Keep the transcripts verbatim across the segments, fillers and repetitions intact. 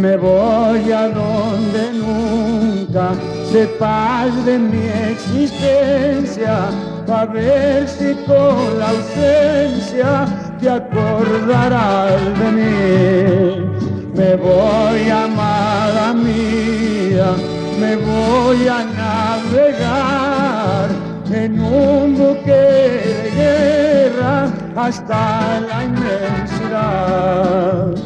Me voy a donde nunca sepas de mi existencia, a ver si con la ausencia te acordarás de mí. Me voy, amada mía, me voy a navegar en un buque de guerra hasta la inmensidad.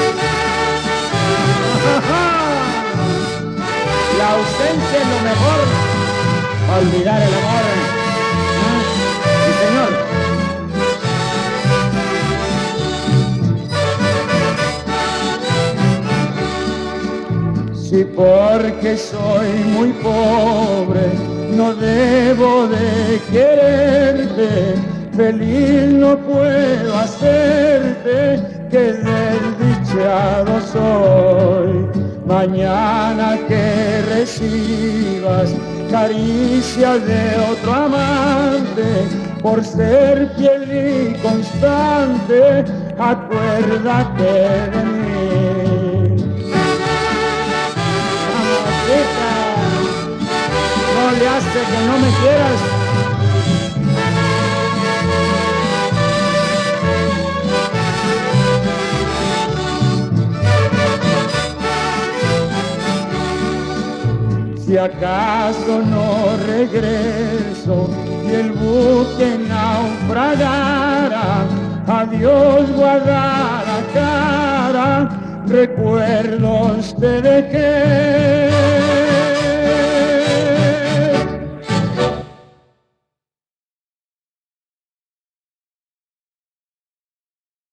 La ausencia es lo mejor para olvidar el amor. Sí, señor. Si porque soy muy pobre no debo de quererte, feliz no puedo hacerte, que desdichado soy. Mañana que recibas caricias de otro amante, por ser fiel y constante, acuérdate de mí. Mamacita, no le hace que no me quieras. Si acaso no regreso y el buque naufragara, adiós Guadalajara, recuerdos te dejé.